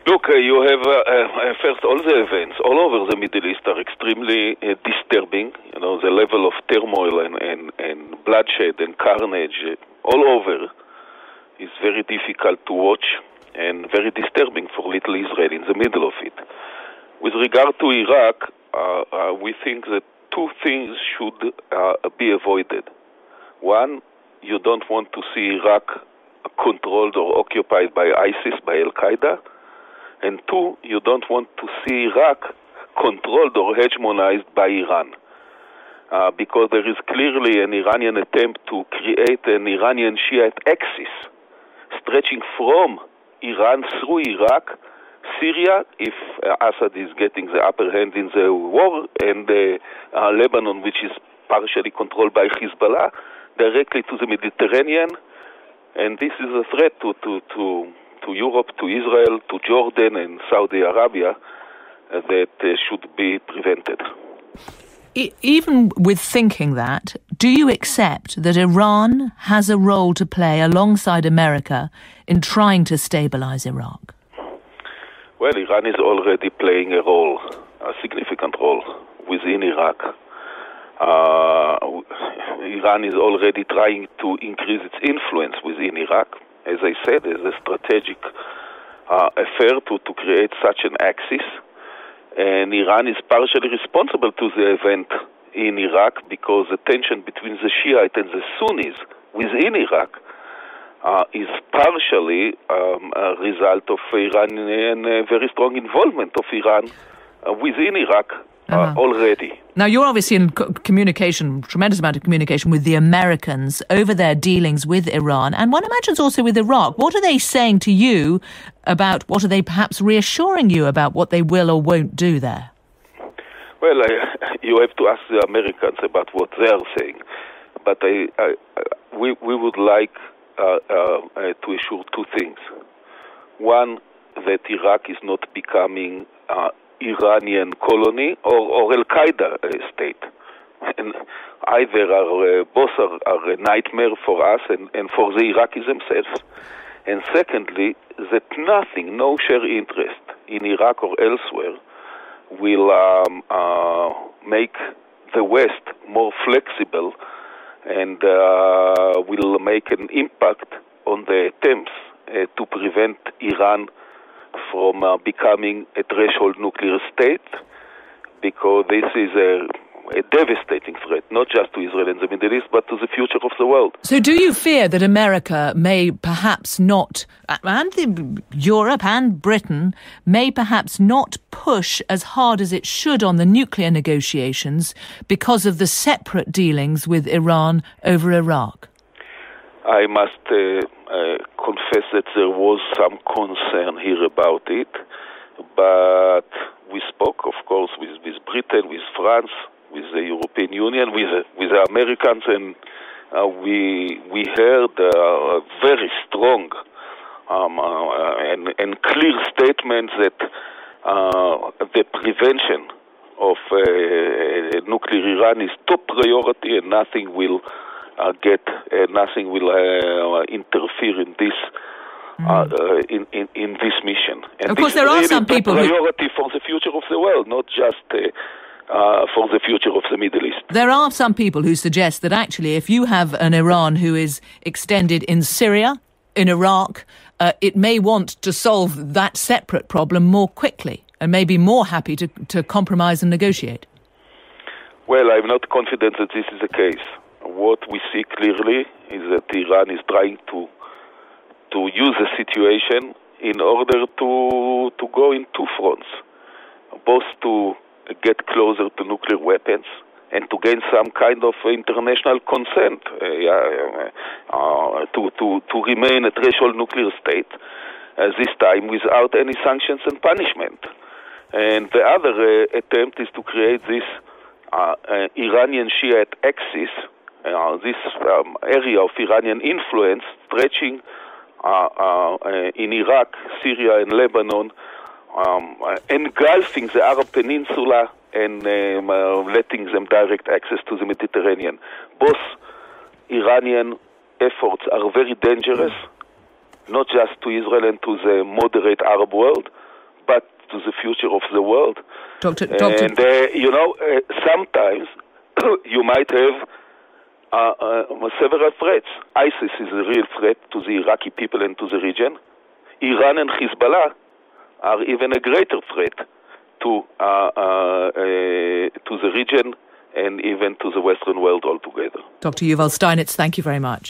Look, you have first all the events all over the Middle East are extremely disturbing. You know, the level of turmoil and bloodshed and carnage all over is very difficult to watch and very disturbing for little Israel in the middle of it. With regard to Iraq, we think that two things should be avoided. One, you don't want to see Iraq controlled or occupied by ISIS, by Al-Qaeda. And two, you don't want to see Iraq controlled or hegemonized by Iran. Because there is clearly an Iranian attempt to create an Iranian Shiite axis stretching from Iran through Iraq, Syria, if Assad is getting the upper hand in the war, and Lebanon, which is partially controlled by Hezbollah, directly to the Mediterranean. And this is a threat to Europe, to Israel, to Jordan and Saudi Arabia that should be prevented. Even with thinking that, do you accept that Iran has a role to play alongside America in trying to stabilize Iraq? Well, Iran is already playing a role, a significant role within Iraq. Iran is already trying to increase its influence within Iraq. As I said, there's a strategic affair to create such an axis. And Iran is partially responsible to the event in Iraq because the tension between the Shiite and the Sunnis within Iraq is partially a result of Iranian very strong involvement of Iran within Iraq already. Now, you're obviously in communication, tremendous amount of communication with the Americans over their dealings with Iran, and one imagines also with Iraq. What are they saying to you about, what are they perhaps reassuring you about what they will or won't do there? Well, you have to ask the Americans about what they are saying. But we would like to assure two things. One, that Iraq is not becoming Iranian colony or Al-Qaeda state. And either both are a nightmare for us and for the Iraqis themselves. And secondly, that nothing, no share interest in Iraq or elsewhere will make the West more flexible and will make an impact on the attempts to prevent Iran from becoming a threshold nuclear state, because this is a devastating threat, not just to Israel and the Middle East, but to the future of the world. So do you fear that America may perhaps not, and Europe and Britain, may perhaps not push as hard as it should on the nuclear negotiations because of the separate dealings with Iran over Iraq? I must confess that there was some concern here about it, but we spoke, of course, with Britain, with France, with the European Union, with the Americans, and we heard very strong and clear statements that the prevention of nuclear Iran is top priority, and nothing will interfere in this in this mission. And of course, there are some people who priority for the future of the world, not just for the future of the Middle East. There are some people who suggest that actually, if you have an Iran who is extended in Syria, in Iraq, it may want to solve that separate problem more quickly and may be more happy to compromise and negotiate. Well, I'm not confident that this is the case. What we see clearly is that Iran is trying to use the situation in order to go in two fronts, both to get closer to nuclear weapons and to gain some kind of international consent to remain a threshold nuclear state, this time without any sanctions and punishment. And the other attempt is to create this Iranian Shiite axis, this area of Iranian influence stretching in Iraq, Syria, and Lebanon, engulfing the Arab Peninsula and letting them direct access to the Mediterranean. Both Iranian efforts are very dangerous, not just to Israel and to the moderate Arab world, to the future of the world. Doctor. Sometimes you might have several threats. ISIS is a real threat to the Iraqi people and to the region. Iran and Hezbollah are even a greater threat to the region and even to the Western world altogether. Dr. Yuval Steinitz, thank you very much.